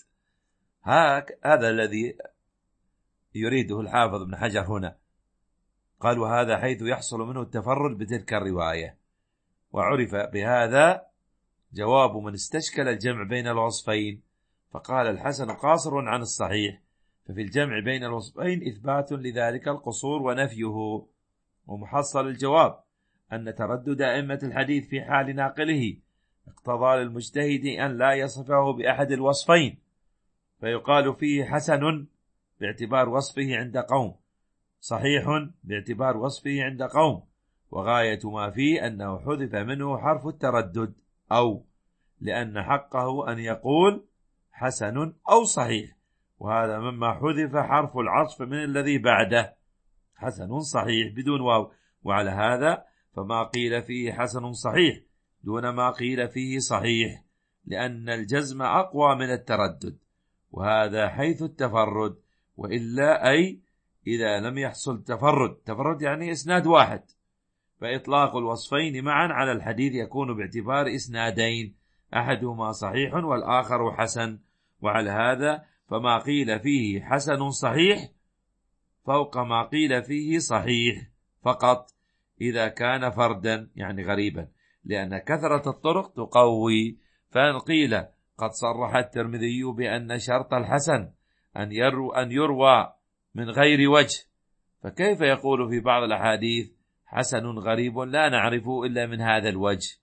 هذا الذي يريده الحافظ ابن حجر هنا. قال: وهذا حيث يحصل منه التفرد بتلك الرواية. وعرف بهذا جواب من استشكل الجمع بين الوصفين فقال الحسن قاصر عن الصحيح، ففي الجمع بين الوصفين إثبات لذلك القصور ونفيه. ومحصل الجواب أن تردد أئمة الحديث في حال ناقله اقتضى للمجتهد أن لا يصفه بأحد الوصفين، فيقال فيه حسن باعتبار وصفه عند قوم، صحيح باعتبار وصفه عند قوم، وغاية ما فيه أنه حذف منه حرف التردد، أو لأن حقه أن يقول حسن أو صحيح، وهذا مما حذف حرف العطف من الذي بعده، حسن صحيح بدون واو. وعلى هذا فما قيل فيه حسن صحيح دون ما قيل فيه صحيح، لأن الجزم أقوى من التردد، وهذا حيث التفرد. وإلا أي إذا لم يحصل تفرد، تفرد يعني إسناد واحد، فإطلاق الوصفين معا على الحديث يكون باعتبار إسنادين، أحدهما صحيح والآخر حسن. وعلى هذا فما قيل فيه حسن صحيح فوق ما قيل فيه صحيح فقط إذا كان فردا يعني غريبا، لأن كثرة الطرق تقوي. فإن قيل قد صرح الترمذي بأن شرط الحسن أن يروى, أن يروى من غير وجه، فكيف يقول في بعض الأحاديث حسن غريب لا نعرفه إلا من هذا الوجه؟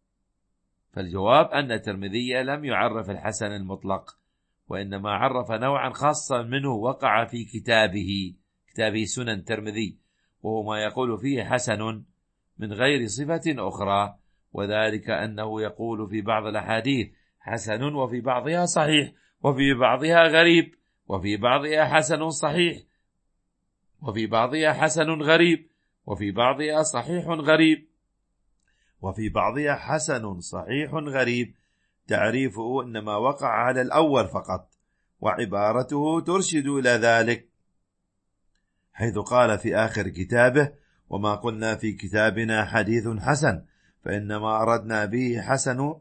فالجواب أن الترمذي لم يعرف الحسن المطلق، وإنما عرف نوعا خاصا منه وقع في كتابه كتابه سنن الترمذي، وهو ما يقول فيه حسن من غير صفة أخرى، وذلك أنه يقول في بعض الأحاديث حسن وفي بعضها صحيح، وفي بعضها غريب، وفي بعضها حسن صحيح، وفي بعضها حسن غريب، وفي بعضها صحيح غريب، وفي بعضها حسن صحيح غريب. تعريفه إنما وقع على الأول فقط، وعبارته ترشد إلى ذلك، حيث قال في آخر كتابه: وما قلنا في كتابنا حديث حسن فإنما أردنا به حسن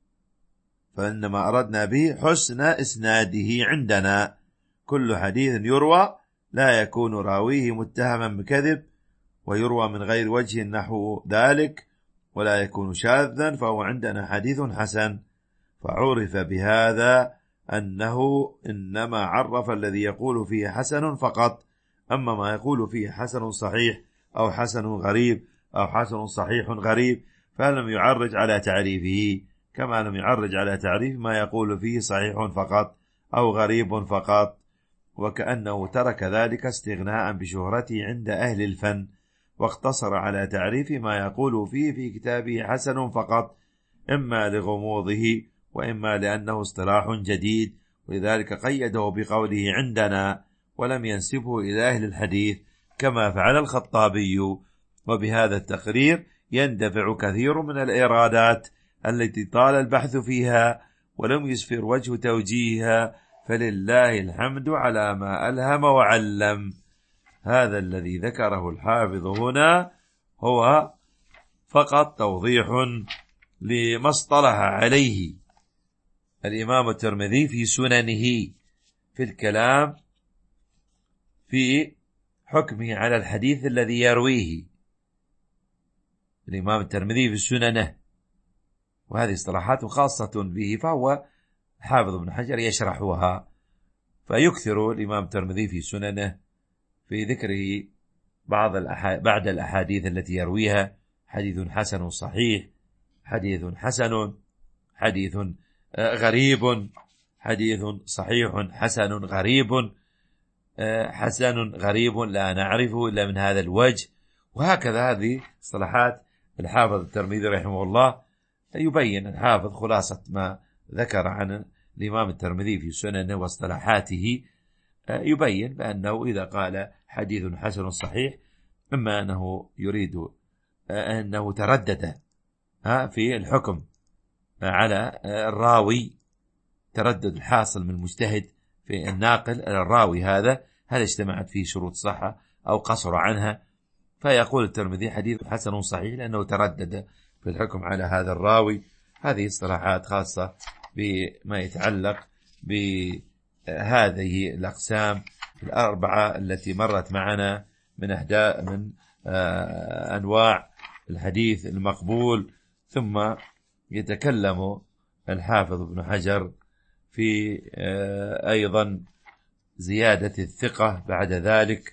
فإنما أردنا به حسن إسناده عندنا. كل حديث يروى لا يكون راويه متهما بكذب، ويروى من غير وجه نحو ذلك، ولا يكون شاذا، فهو عندنا حديث حسن. فعرف بهذا أنه إنما عرف الذي يقول فيه حسن فقط، أما ما يقول فيه حسن صحيح أو حسن غريب أو حسن صحيح غريب فلم يعرج على تعريفه، كما لم يعرج على تعريف ما يقول فيه صحيح فقط أو غريب فقط، وكأنه ترك ذلك استغناء بشهرته عند أهل الفن، واقتصر على تعريف ما يقول فيه في كتابه حسن فقط، إما لغموضه وإما لأنه اصطلاح جديد، ولذلك قيده بقوله عندنا ولم ينسبه إلى أهل الحديث كما فعل الخطابي. وبهذا التقرير يندفع كثير من الإيرادات التي طال البحث فيها ولم يسفر وجه توجيهها، فلله الحمد على ما ألهم وعلم. هذا الذي ذكره الحافظ هنا هو فقط توضيح لما اصطلح عليه الإمام الترمذي في سننه في الكلام في حكمه على الحديث الذي يرويه الإمام الترمذي في سننه، وهذه اصطلاحات خاصة به، فهو حافظ ابن حجر يشرحها، فيكثر الإمام الترمذي في سننه في ذكره بعض الأحا... بعد الأحاديث التي يرويها حديث حسن صحيح، حديث حسن، حديث غريب، حديث صحيح حسن غريب، حسن غريب لا نعرفه إلا من هذا الوجه. وهكذا هذه اصطلاحات الحافظ الترمذي رحمه الله. يبين الحافظ خلاصة ما ذكر عن الإمام الترمذي في سننه واصطلاحاته، يبين بأنه إذا قال حديث حسن صحيح إما أنه يريد أنه تردد في الحكم على الراوي، تردد الحاصل من المجتهد في الناقل الراوي، هذا هل اجتمعت فيه شروط صحة أو قصر عنها، فيقول الترمذي حديث حسن صحيح لأنه تردد في الحكم على هذا الراوي. هذه اصطلاحات خاصة بما يتعلق بهذه الأقسام الأربعة التي مرت معنا من أهداء من أنواع الحديث المقبول. ثم يتكلم الحافظ ابن حجر في أيضا زيادة الثقة بعد ذلك،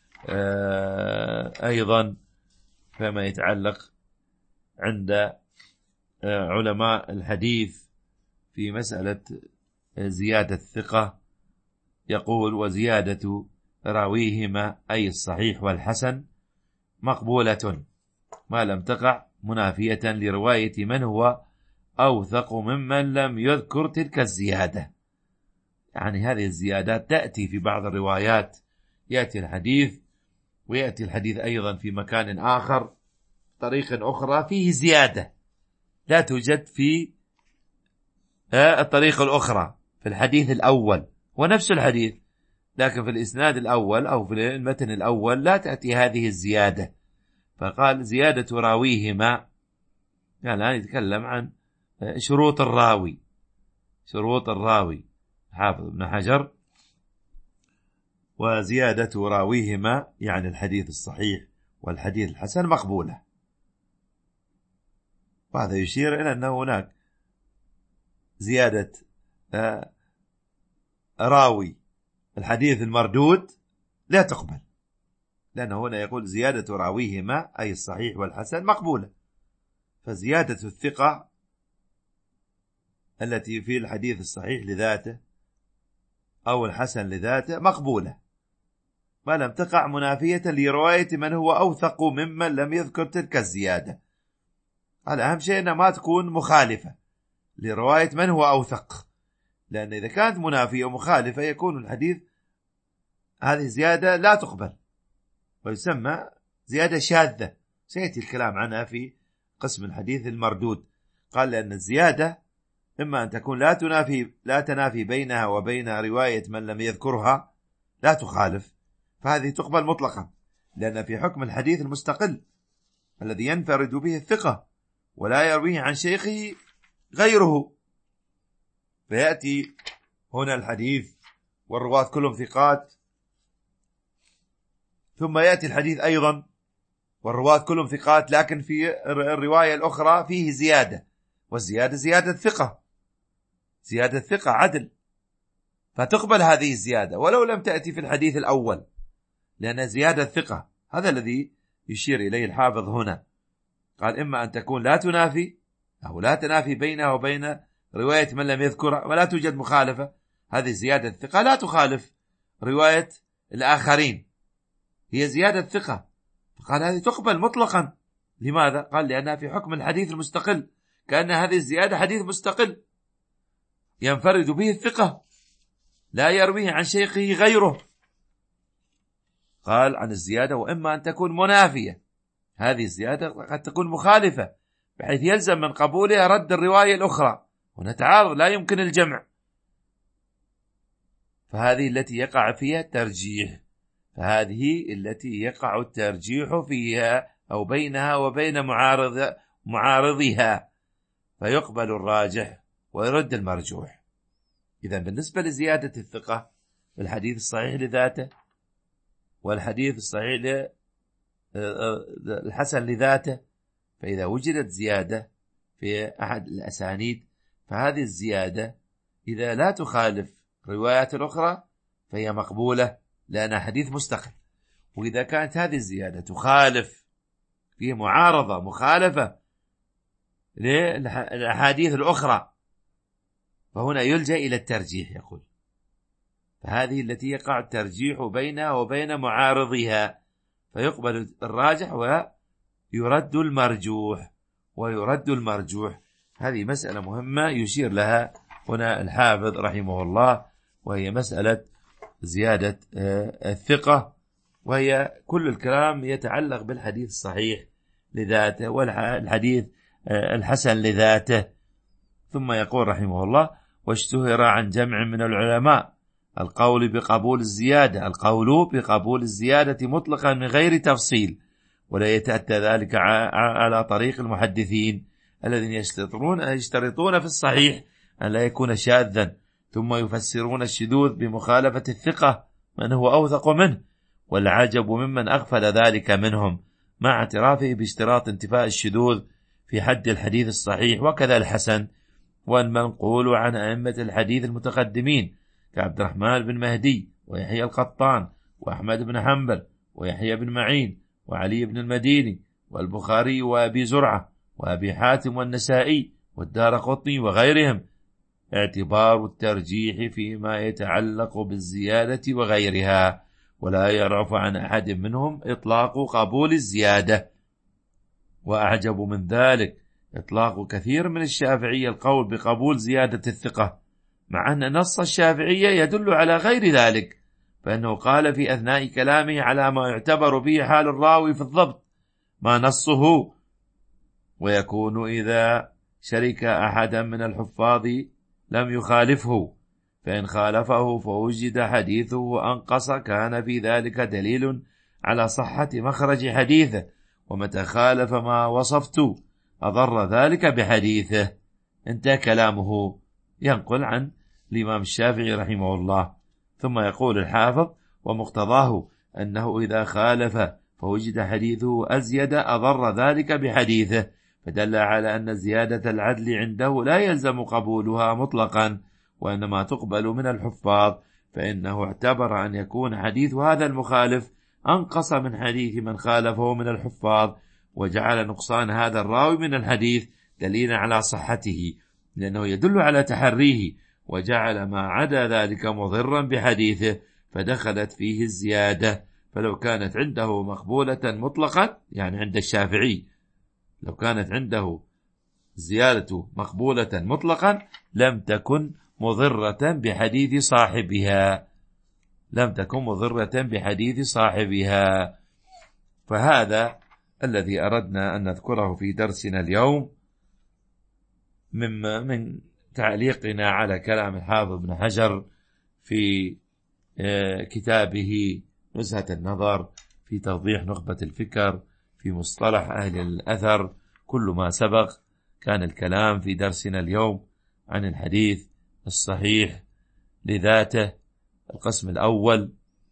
أيضا فيما يتعلق عند علماء الحديث في مسألة زيادة الثقة، يقول: وزيادة راويهما أي الصحيح والحسن مقبولة ما لم تقع منافية لرواية من هو أوثق ممن لم يذكر تلك الزيادة. يعني هذه الزيادات تأتي في بعض الروايات، يأتي الحديث ويأتي الحديث أيضا في مكان آخر طريق أخرى فيه زيادة لا توجد في الطريق الأخرى في الحديث الأول، ونفس الحديث لكن في الإسناد الأول أو في المتن الأول لا تأتي هذه الزيادة. فقال زيادة راويهما، يعني الآن يتكلم عن شروط الراوي، شروط الراوي حافظ ابن حجر: وزيادة راويهما يعني الحديث الصحيح والحديث الحسن مقبولة. وهذا يشير إلى أن هناك زيادة راوي الحديث المردود لا تقبل، لأنه هنا يقول زيادة راويهما أي الصحيح والحسن مقبولة، فزيادة الثقة التي في الحديث الصحيح لذاته أو الحسن لذاته مقبولة، ما لم تقع منافية لرواية من هو أوثق ممن لم يذكر تلك الزيادة. الأهم شيء أنها ما تكون مخالفة لرواية من هو أوثق، لأن إذا كانت منافية ومخالفة يكون الحديث هذه زيادة لا تقبل ويسمى زيادة شاذة، سيأتي الكلام عنها في قسم الحديث المردود. قال لأن الزيادة إما أن تكون لا تنافي لا تنافي بينها وبين رواية من لم يذكرها، لا تخالف، فهذه تقبل مطلقا، لأن في حكم الحديث المستقل الذي ينفرد به الثقة ولا يرويه عن شيخه غيره. فيأتي هنا الحديث والرواة كلهم ثقات، ثم يأتي الحديث أيضا والرواة كلهم ثقات، لكن في الرواية الأخرى فيه زيادة، والزيادة زيادة ثقة، زيادة ثقة عدل، فتقبل هذه الزيادة ولو لم تأتي في الحديث الأول، لأن زيادة ثقة. هذا الذي يشير إليه الحافظ هنا. قال إما أن تكون لا تنافي أو لا تنافي بينها وبين رواية من لم يذكرها ولا توجد مخالفة، هذه زيادة ثقة لا تخالف رواية الآخرين، هي زيادة ثقة، فقال هذه تقبل مطلقا. لماذا؟ قال لأنها في حكم الحديث المستقل، كأن هذه الزيادة حديث مستقل ينفرد به الثقة لا يرويه عن شيخه غيره. قال عن الزيادة وإما أن تكون منافية، هذه الزيادة قد تكون مخالفة بحيث يلزم من قبولها رد الرواية الأخرى، ونتعارض لا يمكن الجمع، فهذه التي يقع فيها الترجيح، فهذه التي يقع الترجيح فيها أو بينها وبين معارض معارضها، فيقبل الراجح ويرد المرجوح. إذا بالنسبة لزيادة الثقة الحديث الصحيح لذاته والحديث الصحيح الحسن لذاته، فإذا وجدت زيادة في أحد الأسانيد فهذه الزيادة إذا لا تخالف روايات الأخرى فهي مقبولة لأنها حديث مستقل، وإذا كانت هذه الزيادة تخالف في معارضة مخالفة للأحاديث الأخرى فهنا يلجأ إلى الترجيح. يقول فهذه التي يقع الترجيح بينها وبين معارضها، فيقبل الراجح ويرد المرجوح ويرد المرجوح. هذه مسألة مهمة يشير لها هنا الحافظ رحمه الله، وهي مسألة زيادة الثقة، وهي كل الكلام يتعلق بالحديث الصحيح لذاته والحديث الحسن لذاته. ثم يقول رحمه الله: واشتهر عن جمع من العلماء القول بقبول الزيادة القول بقبول الزيادة مطلقا من غير تفصيل، ولا يتأتى ذلك على طريق المحدثين الذين يشترطون يشترطون في الصحيح أن لا يكون شاذا، ثم يفسرون الشذوذ بمخالفة الثقة من هو أوثق منه، والعجب ممن أغفل ذلك منهم مع اعترافه باشتراط انتفاء الشذوذ في حد الحديث الصحيح وكذا الحسن، والمنقول عن أئمة الحديث المتقدمين كعبد الرحمن بن مهدي ويحيى القطان وأحمد بن حنبل ويحيى بن معين وعلي بن المديني والبخاري وأبي زرعة وأبي حاتم والنسائي والدارقطني وغيرهم، اعتبار الترجيح فيما يتعلق بالزيادة وغيرها، ولا يرعف عن أحد منهم إطلاق قبول الزيادة. وأعجب من ذلك إطلاق كثير من الشافعية القول بقبول زيادة الثقة، مع أن نص الشافعية يدل على غير ذلك، فإنه قال في أثناء كلامه على ما يعتبر به حال الراوي في الضبط ما نصه، ويكون إذا شرك أحدا من الحفاظ لم يخالفه، فإن خالفه فوجد حديثه أنقص كان في ذلك دليل على صحة مخرج حديثه، ومتى خالف ما وصفت أضر ذلك بحديثه. انتهى كلامه، ينقل عن الإمام الشافعي رحمه الله. ثم يقول الحافظ: ومقتضاه أنه إذا خالف فوجد حديثه أزيد أضر ذلك بحديثه، فدل على أن زيادة العدل عنده لا يلزم قبولها مطلقا، وإنما تقبل من الحفاظ، فإنه اعتبر أن يكون حديث هذا المخالف أنقص من حديث من خالفه من الحفاظ، وجعل نقصان هذا الراوي من الحديث دليلا على صحته، لأنه يدل على تحريه، وجعل ما عدا ذلك مضرا بحديثه، فدخلت فيه الزيادة. فلو كانت عنده مقبولة مطلقا، يعني عند الشافعي لو كانت عنده زيادة مقبولة مطلقا لم تكن مضرة بحديث صاحبها، لم تكن مضرة بحديث صاحبها. فهذا الذي أردنا أن نذكره في درسنا اليوم من من تعليقنا على كلام الحافظ ابن حجر في كتابه نزهة النظر في توضيح نخبة الفكر في مصطلح أهل الأثر. كل ما سبق كان الكلام في درسنا اليوم عن الحديث الصحيح لذاته، القسم الأول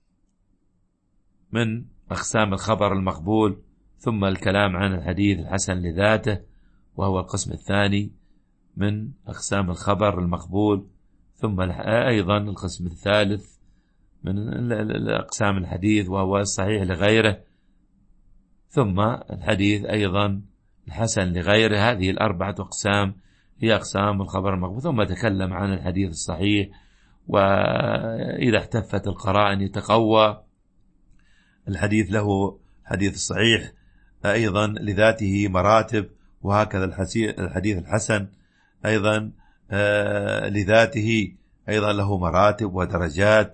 من أقسام الخبر المقبول، ثم الكلام عن الحديث الحسن لذاته وهو القسم الثاني من أقسام الخبر المقبول، ثم أيضا القسم الثالث من أقسام الحديث وهو الصحيح لغيره، ثم الحديث أيضا الحسن لغيره. هذه الأربعة أقسام هي أقسام الخبر المقبول. ثم تكلم عن الحديث الصحيح، وإذا احتفت القرائن يتقوى الحديث له. حديث الصحيح أيضا لذاته مراتب، وهكذا الحديث الحسن أيضا لذاته أيضا له مراتب ودرجات،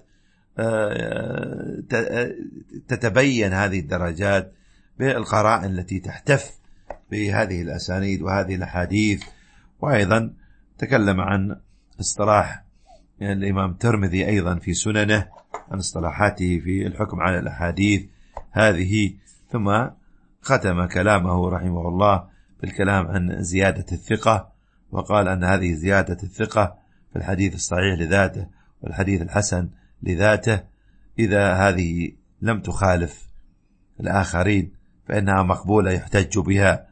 تتبين هذه الدرجات بالقرائن التي تحتف بهذه الأسانيد وهذه الأحاديث. وأيضا تكلم عن اصطلاح الإمام الترمذي أيضا في سننه، عن اصطلاحاته في الحكم على الأحاديث هذه. ثم ختم كلامه رحمه الله بالكلام عن زيادة الثقة، وقال أن هذه زيادة الثقة في الحديث الصحيح لذاته والحديث الحسن لذاته إذا هذه لم تخالف الآخرين فإنها مقبولة يحتج بها،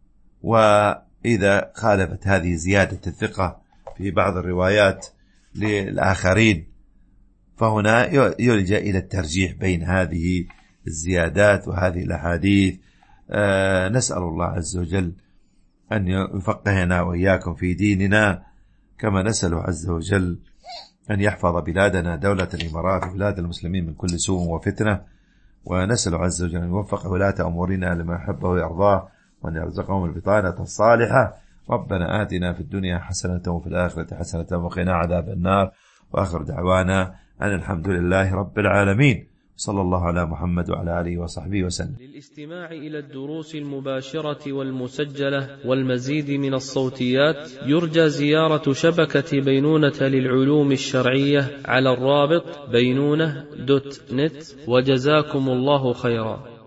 وإذا خالفت هذه زيادة الثقة في بعض الروايات للآخرين فهنا يلجأ إلى الترجيح بين هذه الزيادات وهذه الأحاديث. آه نسأل الله عز وجل أن يفقهنا وإياكم في ديننا، كما نسأل عز وجل أن يحفظ بلادنا دولة الإمارات وبلاد المسلمين من كل سوء وفتنة، ونسأل عز وجل أن يوفق ولاة أمورنا لما يحبه ويرضاه، وأن يرزقهم البطانة الصالحة. ربنا آتنا في الدنيا حسنة وفي الآخرة حسنة وقنا عذاب النار، وآخر دعوانا أن الحمد لله رب العالمين، صلى الله على محمد وعلى آله وصحبه وسلم. للاستماع إلى الدروس المباشرة والمسجلة والمزيد من الصوتيات يرجى زيارة شبكة بينونة للعلوم الشرعية على الرابط بينونة دوت نت، وجزاكم الله خيرا.